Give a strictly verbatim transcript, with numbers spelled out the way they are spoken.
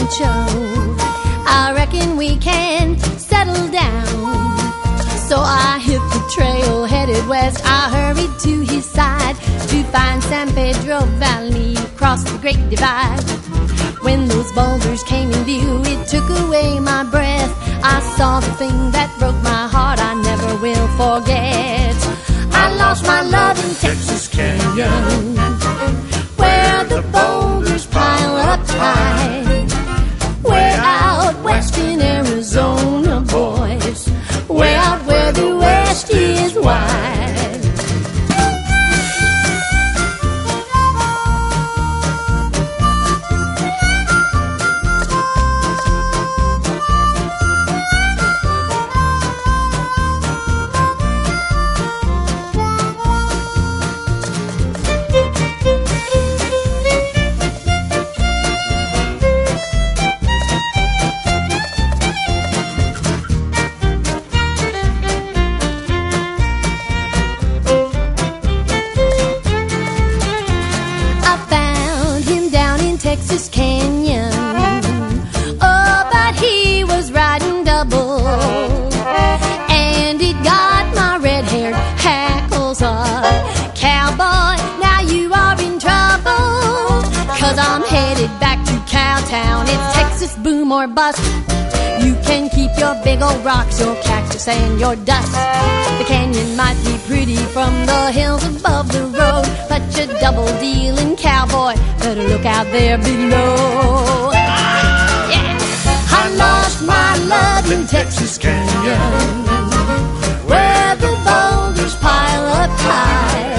Rancho. I reckon we can settle down. So I hit the trail, headed west. I hurried to his side to find San Pedro Valley across the Great Divide. When those boulders came in view, it took away my breath. I saw the thing that broke my heart I never will forget. I lost my love in Texas Canyon, where the boulders pile up high. Way out west in Arizona, boys, way out where the west is wide. Texas Canyon. Oh, but he was riding double, and it got my red-haired hackles up. Cowboy, now you are in trouble, 'cause I'm headed back to Cowtown. It's Texas boom or bust. You can keep your big old rocks, your cactus and your dust. The canyon might be pretty from the hills above the road, but you're double-dealing, cowboy, better look out there below. Yeah. I lost my love in Texas Canyon, where the boulders pile up high.